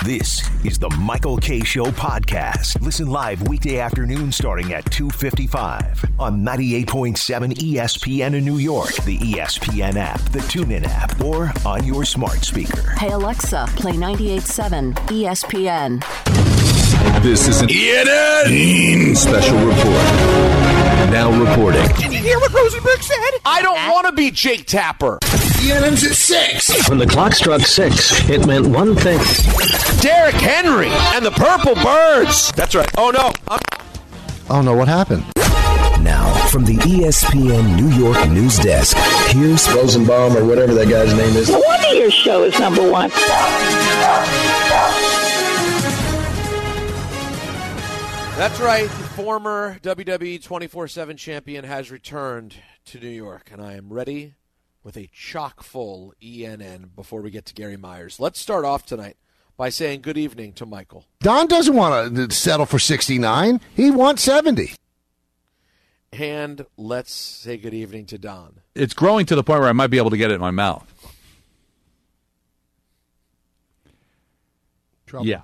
This is the Michael Kay Show podcast. Listen live weekday afternoon starting at 2:55 on 98.7 ESPN in New York, the ESPN app, the TuneIn app, or on your smart speaker. Hey Alexa, play 98.7 ESPN. This is an ENN special report. Now reporting. Did you hear what Rosenberg said? I don't want to be Jake Tapper. ENN's at 6. When the clock struck 6, it meant one thing. Derrick Henry and the Purple Birds. That's right. Oh, no. Oh, no. What happened? Now, from the ESPN New York news desk, here's Rosenbaum or whatever that guy's name is. No wonder your show is number one. That's right. The former WWE 24/7 champion has returned to New York, and I am ready with a chock-full ENN before we get to Gary Myers. Let's start off tonight by saying good evening to Michael. Don doesn't want to settle for 69. He wants 70. And let's say good evening to Don. It's growing to the point where I might be able to get it in my mouth. Trouble. Yeah.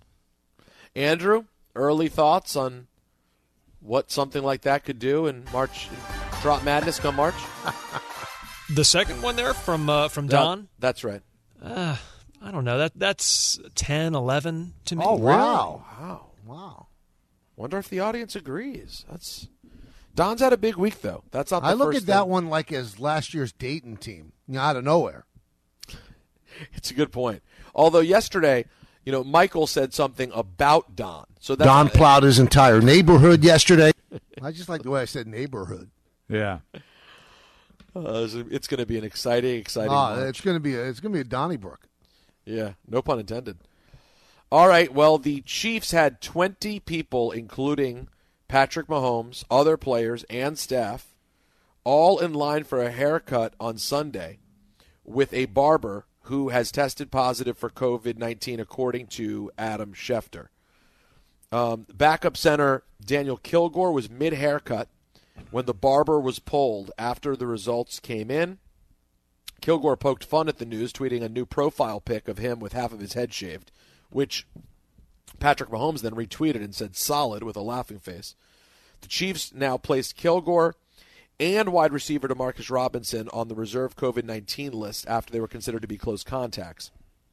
Andrew, early thoughts on what something like that could do in March, Drop Madness come March? The second one there from Don? That's right. I don't know. That's 10, 11 to me. Oh, wow. Really? Wow. Wonder if the audience agrees. Don's had a big week, though. That's not the I look first at that thing. one like as last year's Dayton team, out of nowhere. It's a good point. Although yesterday, Michael said something about Don. So that's Don plowed his entire neighborhood yesterday. I just like the way I said neighborhood. Yeah. It's going to be an exciting March. It's going to be a Donnybrook. Yeah, no pun intended. All right, well, the Chiefs had 20 people, including Patrick Mahomes, other players, and staff, all in line for a haircut on Sunday with a barber who has tested positive for COVID-19, according to Adam Schefter. Backup center Daniel Kilgore was mid-haircut when the barber was pulled after the results came in. Kilgore poked fun at the news, tweeting a new profile pic of him with half of his head shaved, which Patrick Mahomes then retweeted and said solid with a laughing face. The Chiefs now placed Kilgore and wide receiver DeMarcus Robinson on the reserve COVID-19 list after they were considered to be close contacts.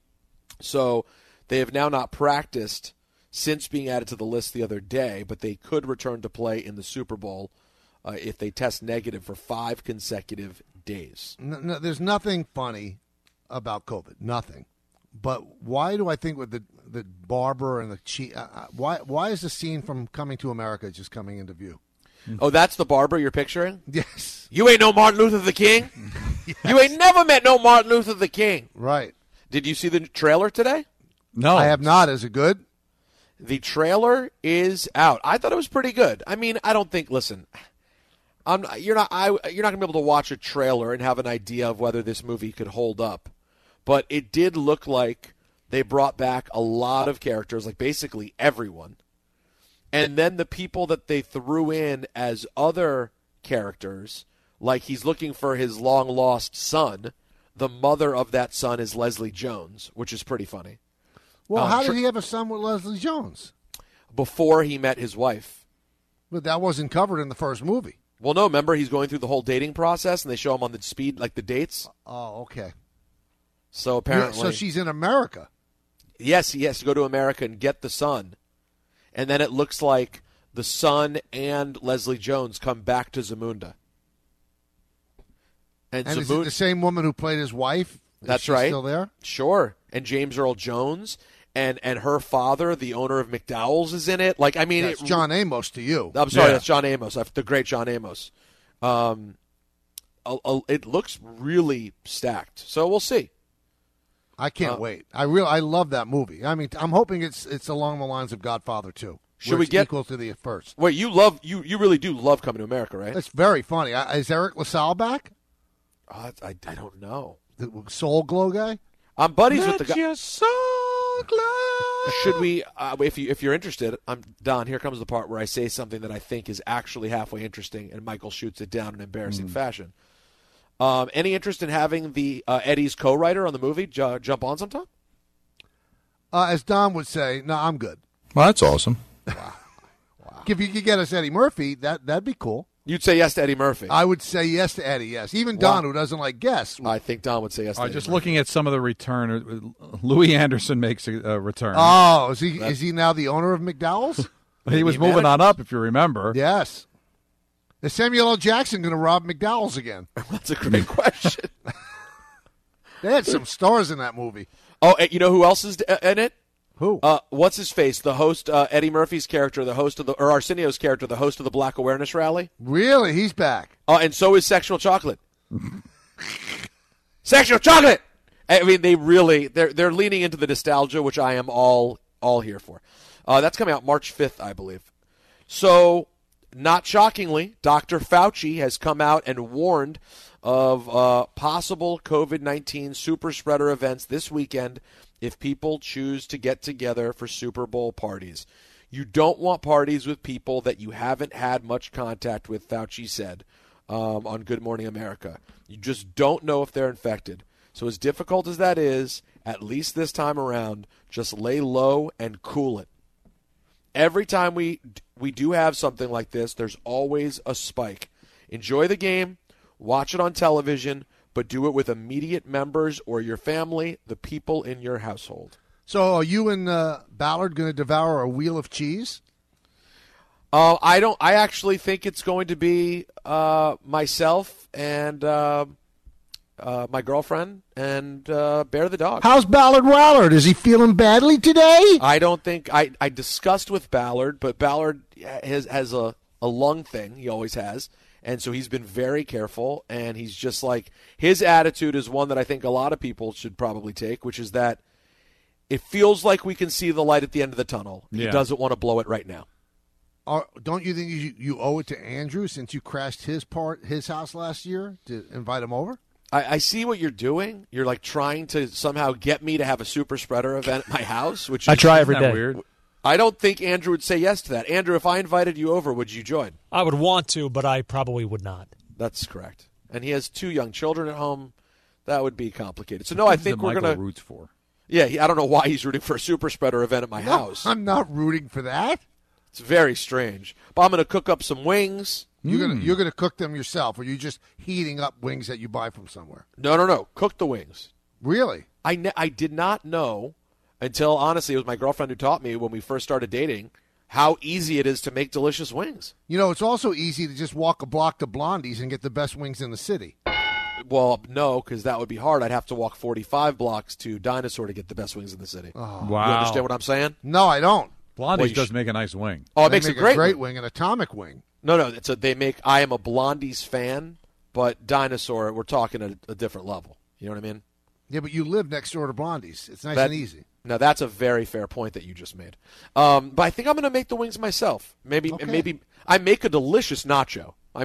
So they have now not practiced since being added to the list the other day, but they could return to play in the Super Bowl if they test negative for 5 consecutive days. No, there's nothing funny about COVID, nothing. But why do I think with the barber and the chief, why is the scene from Coming to America just coming into view? Oh, that's the barber you're picturing? Yes. You ain't no Martin Luther the King? Yes. You ain't never met no Martin Luther the King. Right. Did you see the trailer today? No. I have not. Is it good? The trailer is out. I thought it was pretty good. I mean, I don't think, listen, you're not going to be able to watch a trailer and have an idea of whether this movie could hold up. But it did look like they brought back a lot of characters, like basically everyone. And then the people that they threw in as other characters, like he's looking for his long-lost son. The mother of that son is Leslie Jones, which is pretty funny. Well, how did he have a son with Leslie Jones? Before he met his wife. But that wasn't covered in the first movie. Well, no, remember he's going through the whole dating process, and they show him on the speed, like the dates. Oh, okay. So apparently, so she's in America. Yes, he has to go to America and get the son, and then it looks like the son and Leslie Jones come back to Zamunda. And is it the same woman who played his wife? That's she right. Still there? Sure. And James Earl Jones and her father, the owner of McDowell's, is in it. Like, I mean, that's John Amos to you. I'm sorry, That's John Amos, the great John Amos. It looks really stacked, so we'll see. I can't wait. I love that movie. I mean, I'm hoping it's along the lines of Godfather 2. Should we get equal to the first? Wait, you really do love Coming to America, right? It's very funny. Is Eric LaSalle back? I don't know. The Soul Glow guy? I'm buddies with the guy. Your soul glow. Should we, if you're interested, Don, here comes the part where I say something that I think is actually halfway interesting, and Michael shoots it down in embarrassing fashion. Any interest in having the Eddie's co-writer on the movie jump on sometime? As Don would say, no, I'm good. Well, that's awesome. If you could get us Eddie Murphy, that'd be cool. You'd say yes to Eddie Murphy. I would say yes to Eddie, yes. Even Don, who doesn't like guests. I think Don would say yes to Eddie Just Murphy. looking at some of the return, Louis Anderson makes a return. Oh, is he now the owner of McDowell's? He was moving on up, if you remember. Yes. Is Samuel L. Jackson going to rob McDowell's again? That's a great question. They had some stars in that movie. Oh, you know who else is in it? Who? What's his face? The host, Eddie Murphy's character, the host of or Arsenio's character, the host of the Black Awareness Rally. Really? He's back. And so is Sexual Chocolate. Sexual Chocolate. I mean, they're leaning into the nostalgia, which I am all here for. That's coming out March 5th, I believe. So, not shockingly, Dr. Fauci has come out and warned of possible COVID-19 super spreader events this weekend if people choose to get together for Super Bowl parties. You don't want parties with people that you haven't had much contact with, Fauci said on Good Morning America. You just don't know if they're infected. So as difficult as that is, at least this time around, just lay low and cool it. Every time we do have something like this, there's always a spike. Enjoy the game, watch it on television, but do it with immediate members or your family, the people in your household. So are you and Ballard going to devour a wheel of cheese? I actually think it's going to be myself and my girlfriend and Bear the dog. How's Ballard Wallard? Is he feeling badly today? I don't think I discussed with Ballard, but Ballard has a lung thing. He always has. And so he's been very careful, and he's just like, his attitude is one that I think a lot of people should probably take, which is that it feels like we can see the light at the end of the tunnel. Yeah. He doesn't want to blow it right now. Don't you think you owe it to Andrew, since you crashed his house last year, to invite him over? I see what you're doing. You're like trying to somehow get me to have a super spreader event at my house, which I try every day. Weird. I don't think Andrew would say yes to that. Andrew, if I invited you over, would you join? I would want to, but I probably would not. That's correct. And he has 2 young children at home. That would be complicated. So, no, I think we're going to... roots for. Yeah, I don't know why he's rooting for a super spreader event at my house. I'm not rooting for that. It's very strange. But I'm going to cook up some wings. You're gonna cook them yourself, or are you just heating up wings that you buy from somewhere? No. Cook the wings. Really? I did not know until, honestly, it was my girlfriend who taught me when we first started dating how easy it is to make delicious wings. You know, it's also easy to just walk a block to Blondie's and get the best wings in the city. Well, no, because that would be hard. I'd have to walk 45 blocks to Dinosaur to get the best wings in the city. Oh. Wow. You understand what I'm saying? No, I don't. Blondie's does make a nice wing. Oh, it makes a great wing, an atomic wing. No, I am a Blondie's fan, but Dinosaur, we're talking at a different level. You know what I mean? Yeah, but you live next door to Blondie's. It's nice and easy. Now, that's a very fair point that you just made. But I think I'm going to make the wings myself. Maybe I make a delicious nacho. I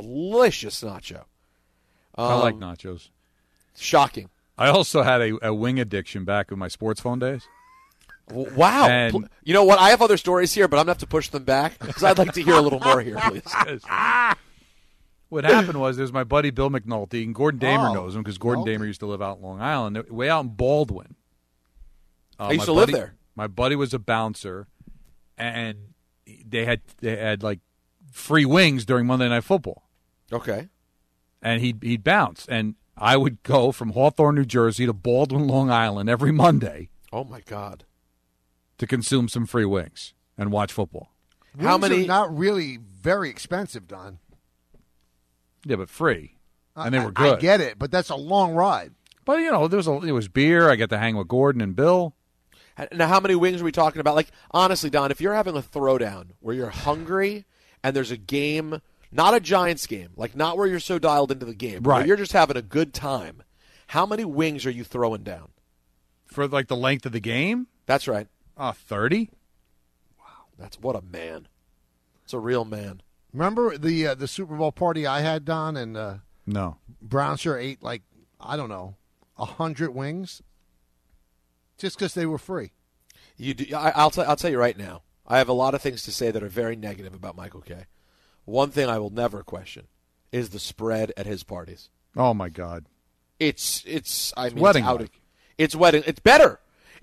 like nachos. Shocking. I also had a wing addiction back in my sports phone days. Wow. And you know what? I have other stories here, but I'm going to have to push them back because I'd like to hear a little more here, please. What happened was there's my buddy Bill McNulty, and Gordon Damer knows him because Gordon Damer used to live out in Long Island, way out in Baldwin. I used to live there. My buddy was a bouncer, and they had like free wings during Monday Night Football. Okay. And he'd bounce, and I would go from Hawthorne, New Jersey to Baldwin, Long Island every Monday. Oh my God. To consume some free wings and watch football. How many? Are not really very expensive, Don. Yeah, but free, and they were good. I get it, but that's a long ride. But you know, it was beer. I got to hang with Gordon and Bill. Now, how many wings are we talking about? Like, honestly, Don, if you're having a throwdown where you're hungry and there's a game, not a Giants game, like not where you're so dialed into the game, right? Where you're just having a good time. How many wings are you throwing down for like the length of the game? That's right. 30. Wow, that's what a man. It's a real man. Remember the Super Bowl party I had, Don, and no, Brownshire ate like, I don't know, 100 wings just because they were free. You do. I'll tell you right now. I have a lot of things to say that are very negative about Michael Kay. One thing I will never question is the spread at his parties. Oh my God, it's wedding. It's better.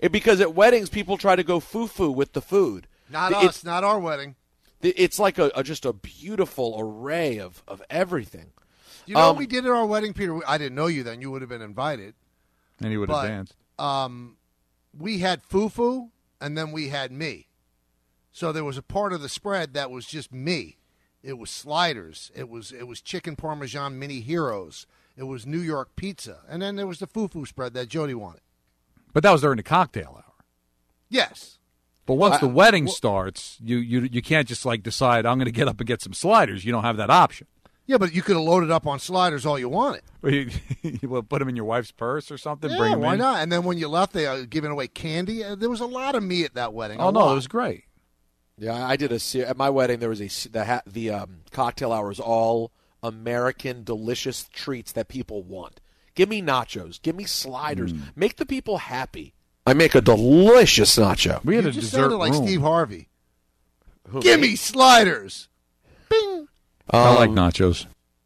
Because at weddings, people try to go foo-foo with the food. Not us, not our wedding. It's like just a beautiful array of everything. You know what we did at our wedding, Peter? I didn't know you then. You would have been invited. And he would have danced. We had fufu, and then we had me. So there was a part of the spread that was just me. It was sliders. It was chicken parmesan mini heroes. It was New York pizza. And then there was the fufu spread that Jody wanted. But that was during the cocktail hour. Yes. But once the wedding starts, you can't just like decide, I'm going to get up and get some sliders. You don't have that option. Yeah, but you could have loaded up on sliders all you wanted. You put them in your wife's purse or something? Yeah, Bring them why in? not? And then when you left, they were giving away candy. There was a lot of me at that wedding. Oh, no, it was great. Yeah, I did at my wedding. There was the cocktail hour was all American delicious treats that people want. Give me nachos. Give me sliders. Make the people happy. I make a delicious nacho. We had You a just dessert sounded like room. Steve Harvey. Give me sliders. Bing. I like nachos.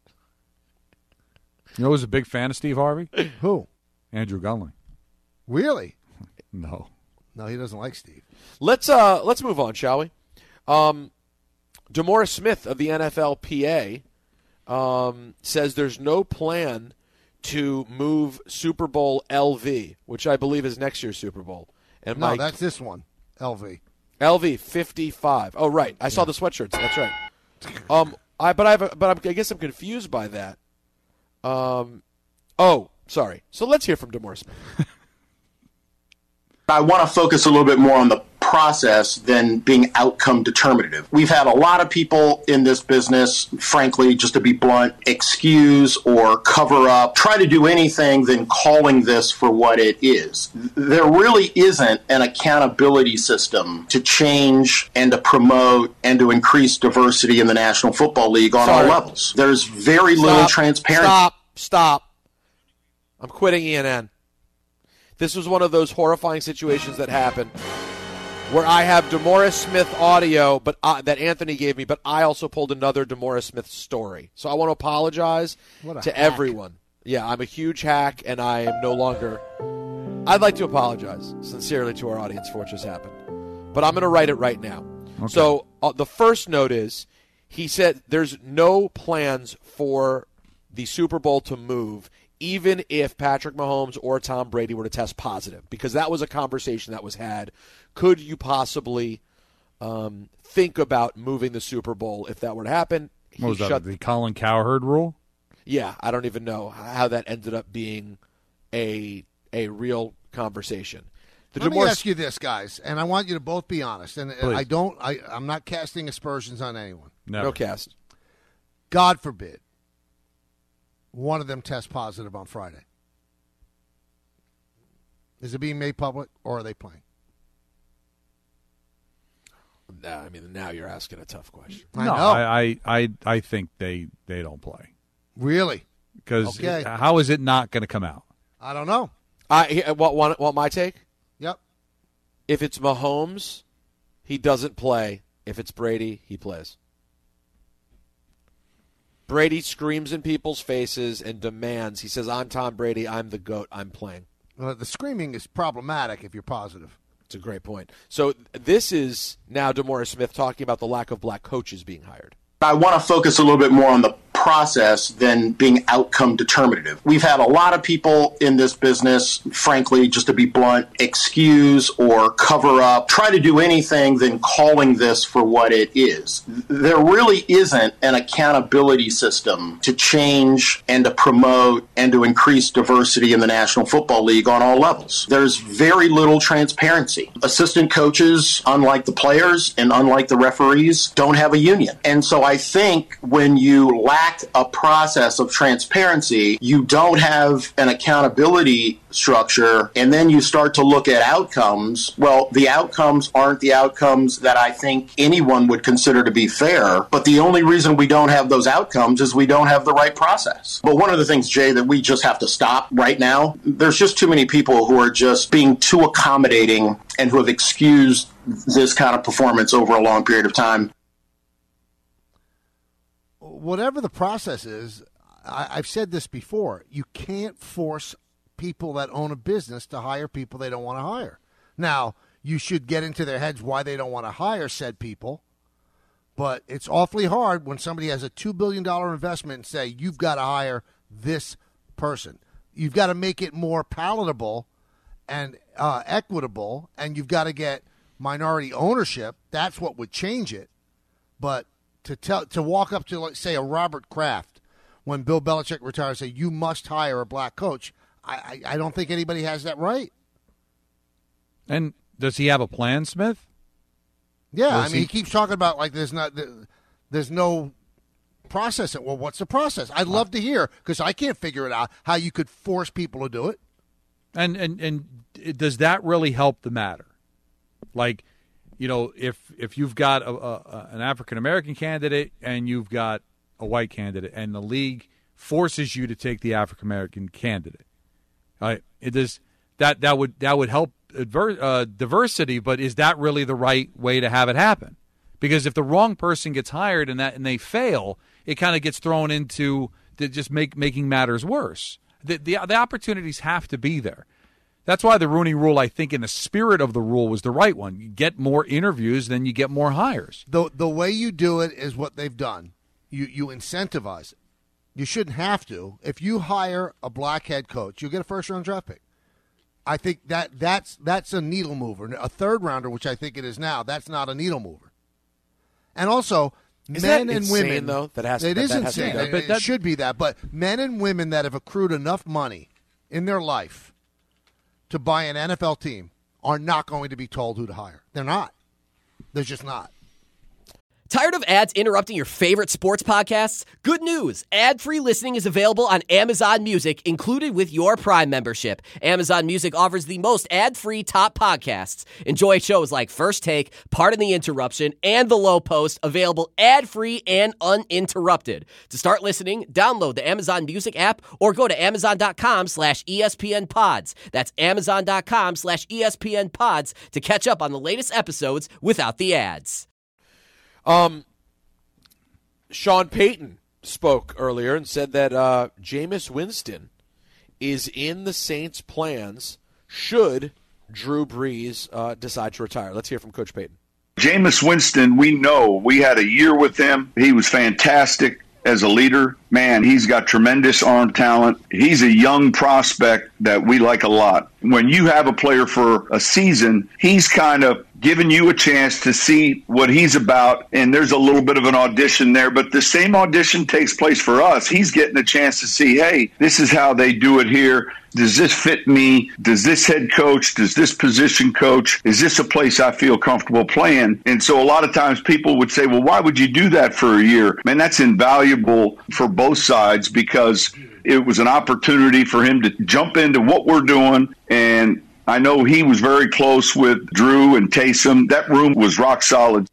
You know who's a big fan of Steve Harvey? Who? Andrew Gunling. Really? No. No, he doesn't like Steve. Let's move on, shall we? DeMaurice Smith of the NFLPA says there's no plan to move Super Bowl LV, which I believe is next year's Super Bowl. And No, that's this one, LV. LV 55. Oh, right. I saw the sweatshirts. That's right. I guess I'm confused by that. Sorry. So let's hear from DeMaurice Smith. I want to focus a little bit more on the process than being outcome determinative. We've had a lot of people in this business, frankly, just to be blunt, excuse or cover up, try to do anything than calling this for what it is. There really isn't an accountability system to change and to promote and to increase diversity in the National Football League on all levels. There's very little transparency. Stop. I'm quitting ENN. This was one of those horrifying situations that happened where I have DeMaurice Smith audio that Anthony gave me, but I also pulled another DeMaurice Smith story. So I want to apologize to everyone. Yeah, I'm a huge hack, and I am no longer – I'd like to apologize sincerely to our audience for what just happened. But I'm going to write it right now. Okay. So the first note is he said there's no plans for the Super Bowl to move even if Patrick Mahomes or Tom Brady were to test positive, because that was a conversation that was had. Could you possibly think about moving the Super Bowl if that were to happen? What was that, the Colin Cowherd rule? Yeah, I don't even know how that ended up being a real conversation. Let me ask you this, guys, and I want you to both be honest. And Please. I'm not casting aspersions on anyone. Never. No cast. God forbid one of them tests positive on Friday. Is it being made public, or are they playing? I mean, now you're asking a tough question. I think they don't play. Really? Because how is it not going to come out? I don't know. Want my take? Yep. If it's Mahomes, he doesn't play. If it's Brady, he plays. Brady screams in people's faces and demands. He says, I'm Tom Brady. I'm the GOAT. I'm playing. Well, the screaming is problematic if you're positive. It's a great point. So this is now DeMaurice Smith talking about the lack of black coaches being hired. I want to focus a little bit more on the process than being outcome determinative. We've had a lot of people in this business, frankly, just to be blunt, excuse or cover up, try to do anything than calling this for what it is. There really isn't an accountability system to change and to promote and to increase diversity in the National Football League on all levels. There's very little transparency. Assistant coaches, unlike the players and unlike the referees, don't have a union. And so I think when you lack a process of transparency, you don't have an accountability structure, and then you start to look at outcomes. Well, the outcomes aren't the outcomes that I think anyone would consider to be fair, but the only reason we don't have those outcomes is we don't have the right process. But one of the things, Jay, that we just have to stop right now, there's just too many people who are just being too accommodating and who have excused this kind of performance over a long period of time. Whatever the process is, I've said this before, you can't force people that own a business to hire people they don't want to hire. Now, you should get into their heads why they don't want to hire said people, but it's awfully hard when somebody has a $2 billion investment and say, you've got to hire this person. You've got to make it more palatable and equitable, and you've got to get minority ownership. That's what would change it. But to walk up to, like, say, a Robert Kraft when Bill Belichick retires, say you must hire a black coach, I don't think anybody has that right. And does he have a plan, Smith? Yeah, I mean, he keeps talking about like there's no process. Well, what's the process? I'd love to hear, because I can't figure it out how you could force people to do it. And does that really help the matter? Like, you know, if you've got an African-American candidate and you've got a white candidate and the league forces you to take the African-American candidate, that would help diversity, but is that really the right way to have it happen? Because if the wrong person gets hired and they fail, it kind of gets thrown into just making matters worse. The opportunities have to be there. That's why the Rooney Rule, I think, in the spirit of the rule, was the right one. You get more interviews, then you get more hires. The way you do it is what they've done. You incentivize it. You shouldn't have to. If you hire a black head coach, you'll get a first-round draft pick. I think that's a needle mover. A third-rounder, which I think it is now, that's not a needle mover. And also, men and women, though, it is insane. It should be that. But men and women that have accrued enough money in their life to buy an NFL team are not going to be told who to hire. They're not. They're just not. Tired of ads interrupting your favorite sports podcasts? Good news. Ad-free listening is available on Amazon Music, included with your Prime membership. Amazon Music offers the most ad-free top podcasts. Enjoy shows like First Take, Pardon the Interruption, and The Low Post, available ad-free and uninterrupted. To start listening, download the Amazon Music app or go to amazon.com/ESPN Pods. That's amazon.com/ESPN Pods to catch up on the latest episodes without the ads. Sean Payton spoke earlier and said that Jameis Winston is in the Saints' plans should Drew Brees decide to retire. Let's hear from Coach Payton. Jameis Winston, we know. We had a year with him. He was fantastic as a leader. Man, he's got tremendous arm talent. He's a young prospect that we like a lot. When you have a player for a season, he's kind of giving you a chance to see what he's about, and there's a little bit of an audition there, but the same audition takes place for us. He's getting a chance to see, hey, this is how they do it here. Does this fit me? Does this head coach? Does this position coach? Is this a place I feel comfortable playing? And so a lot of times people would say, well, why would you do that for a year? Man, that's invaluable for both sides, because it was an opportunity for him to jump into what we're doing. And I know he was very close with Drew and Taysom. That room was rock solid.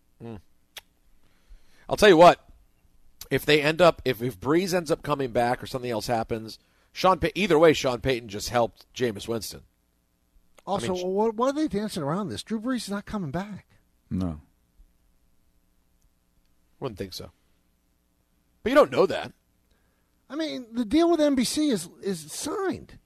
I'll tell you what, if Brees ends up coming back or something else happens, either way, Sean Payton just helped Jameis Winston. Also, what are they dancing around this? Drew Brees is not coming back. No. Wouldn't think so. But you don't know that. I mean, the deal with NBC is signed.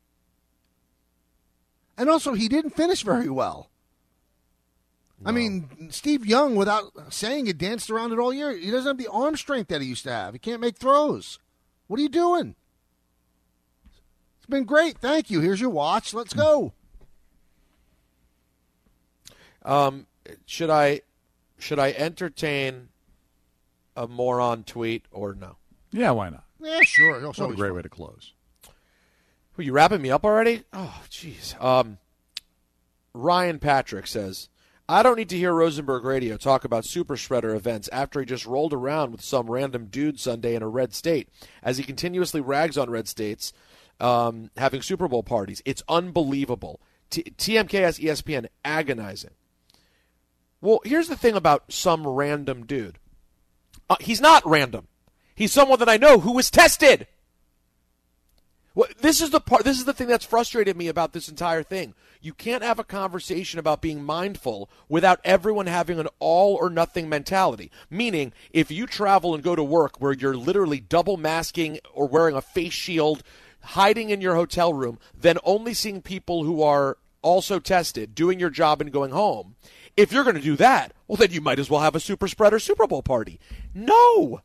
And also, he didn't finish very well. No. I mean, Steve Young, without saying it, danced around it all year. He doesn't have the arm strength that he used to have. He can't make throws. What are you doing? It's been great. Thank you. Here's your watch. Let's go. Should I entertain a moron tweet or no? Yeah, why not? Yeah, sure. That's a great way to close. Are you wrapping me up already? Oh, jeez. Ryan Patrick says, I don't need to hear Rosenberg Radio talk about super spreader events after he just rolled around with some random dude Sunday in a red state, as he continuously rags on red states having Super Bowl parties. It's unbelievable. TMKS ESPN agonizing. Well, here's the thing about some random dude. He's not random. He's someone that I know who was tested. Well, this is the thing that's frustrated me about this entire thing. You can't have a conversation about being mindful without everyone having an all or nothing mentality. Meaning, if you travel and go to work where you're literally double masking or wearing a face shield, hiding in your hotel room, then only seeing people who are also tested, doing your job and going home, if you're going to do that, well, then you might as well have a super spreader Super Bowl party. No.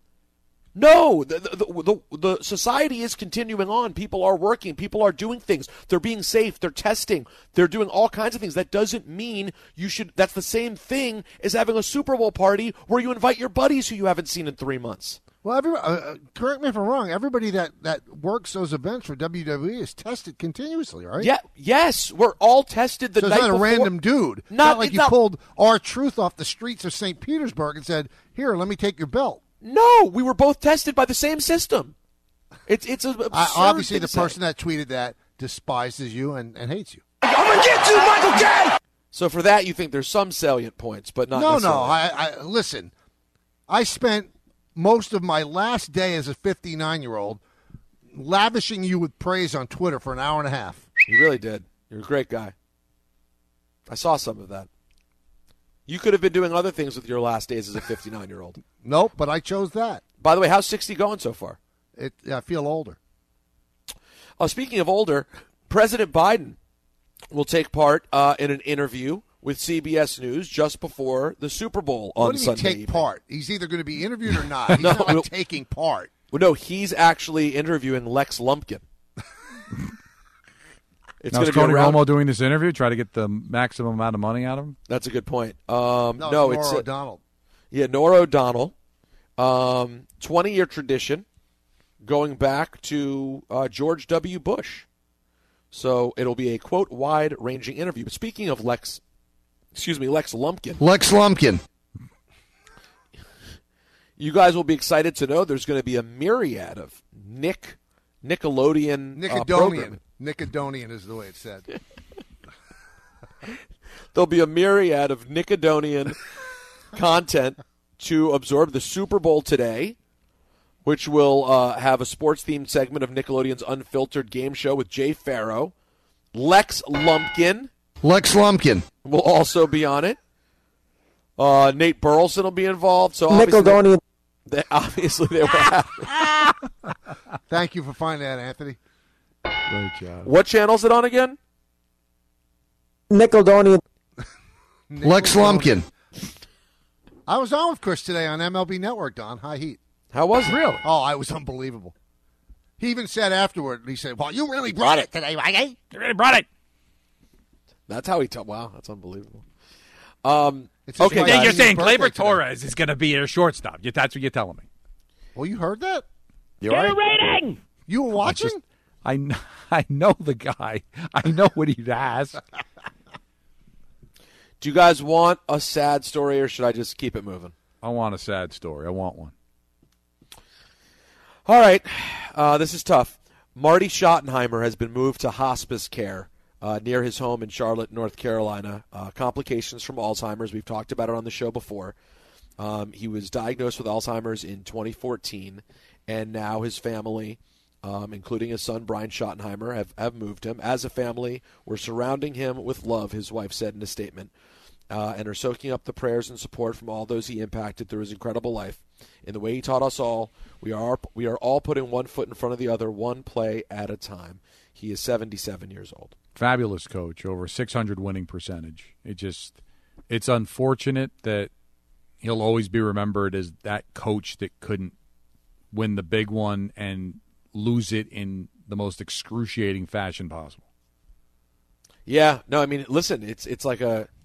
The society is continuing on. People are working. People are doing things. They're being safe. They're testing. They're doing all kinds of things. That doesn't mean you should. That's the same thing as having a Super Bowl party where you invite your buddies who you haven't seen in 3 months. Well, correct me if I'm wrong. Everybody that works those events for WWE is tested continuously, right? Yeah. Yes, we're all tested the so night it's not before. a random dude. Not like you pulled R-Truth off the streets of St. Petersburg and said, "Here, let me take your belt." No, we were both tested by the same system. It's obviously the person that tweeted that despises you and hates you. I'm gonna get you, Michael K. So for that, you think there's some salient points, but not necessarily. No. I listen. I spent most of my last day as a 59-year-old lavishing you with praise on Twitter for an hour and a half. You really did. You're a great guy. I saw some of that. You could have been doing other things with your last days as a 59-year-old. Nope, but I chose that. By the way, how's 60 going so far? I feel older. Speaking of older, President Biden will take part in an interview with CBS News just before the Super Bowl on Sunday. What do you mean take part? He's either going to be interviewed or not. He's not taking part. Well, no, he's actually interviewing Lex Lumpkin. Now, is Tony Romo doing this interview? Try to get the maximum amount of money out of him? That's a good point. No, it's Norah O'Donnell. Yeah, Norah O'Donnell. 20-year tradition going back to George W. Bush. So it'll be a, quote, wide-ranging interview. But speaking of Lex Lumpkin. Lex Lumpkin. You guys will be excited to know there's going to be a myriad of Nickelodeon programming. Nickelodeon is the way it's said. There'll be a myriad of Nickelodeon content to absorb. The Super Bowl today, which will have a sports-themed segment of Nickelodeon's Unfiltered game show with Jay Farrow. Lex Lumpkin will also be on it. Nate Burleson will be involved. So Nickelodeon. Obviously they will have. Thank you for finding that, Anthony. Great job. What channel is it on again? Nickelodeon. Lex Lumpkin. I was on with Chris today on MLB Network, Don. High Heat. How was it? Really? Oh, it was unbelievable. He even said afterward, he said, well, you really brought it today, Mikey. You really brought it. That's how he talked. Wow, that's unbelievable. Okay, guys. You're saying Gleyber Torres is going to be a shortstop. That's what you're telling me. Well, you heard that? Get a rating! You were watching? I know the guy. I know what he'd ask. Do you guys want a sad story, or should I just keep it moving? I want a sad story. I want one. All right. This is tough. Marty Schottenheimer has been moved to hospice care near his home in Charlotte, North Carolina. Complications from Alzheimer's. We've talked about it on the show before. He was diagnosed with Alzheimer's in 2014, and now his family, including his son Brian Schottenheimer, have moved him. As a family, we're surrounding him with love, his wife said in a statement, and are soaking up the prayers and support from all those he impacted through his incredible life. In the way he taught us all, we are all putting one foot in front of the other, one play at a time. He is 77 years old. Fabulous coach, over 600 winning percentage. It's unfortunate that he'll always be remembered as that coach that couldn't win the big one and lose it in the most excruciating fashion possible. Yeah, no, I mean, listen, it's like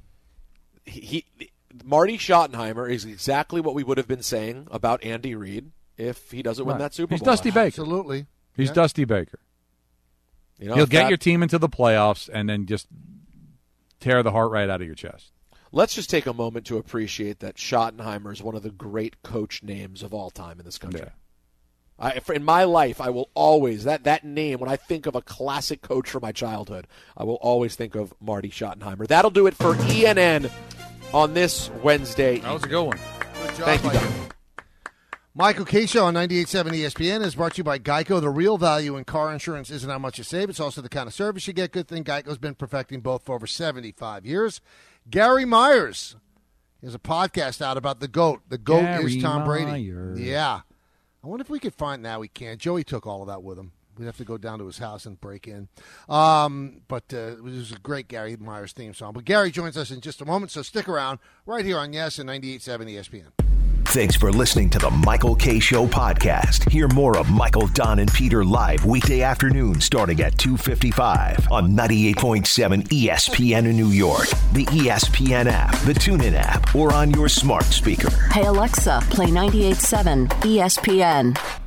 Marty Schottenheimer is exactly what we would have been saying about Andy Reid if he doesn't win that Super Bowl. He's Dusty Baker. Absolutely. He's Dusty Baker. You know, he'll get your team into the playoffs and then just tear the heart right out of your chest. Let's just take a moment to appreciate that Schottenheimer is one of the great coach names of all time in this country. Yeah. In my life, I will always, that name, when I think of a classic coach from my childhood, I will always think of Marty Schottenheimer. That'll do it for ENN on this Wednesday. That was a good one. Good job. Thank you, Don. Michael K. Show on 98.7 ESPN is brought to you by Geico. The real value in car insurance isn't how much you save. It's also the kind of service you get. Good thing Geico's been perfecting both for over 75 years. Gary Myers has a podcast out about the GOAT. The GOAT is Tom Brady. Myers. Yeah. I wonder if we could find that. We can't. Joey took all of that with him. We'd have to go down to his house and break in. But it was a great Gary Myers theme song. But Gary joins us in just a moment, so stick around right here on Yes and 98.7 ESPN. Thanks for listening to the Michael Kay Show podcast. Hear more of Michael, Don, and Peter live weekday afternoon starting at 2:55 on 98.7 ESPN in New York, the ESPN app, the TuneIn app, or on your smart speaker. Hey Alexa, play 98.7 ESPN.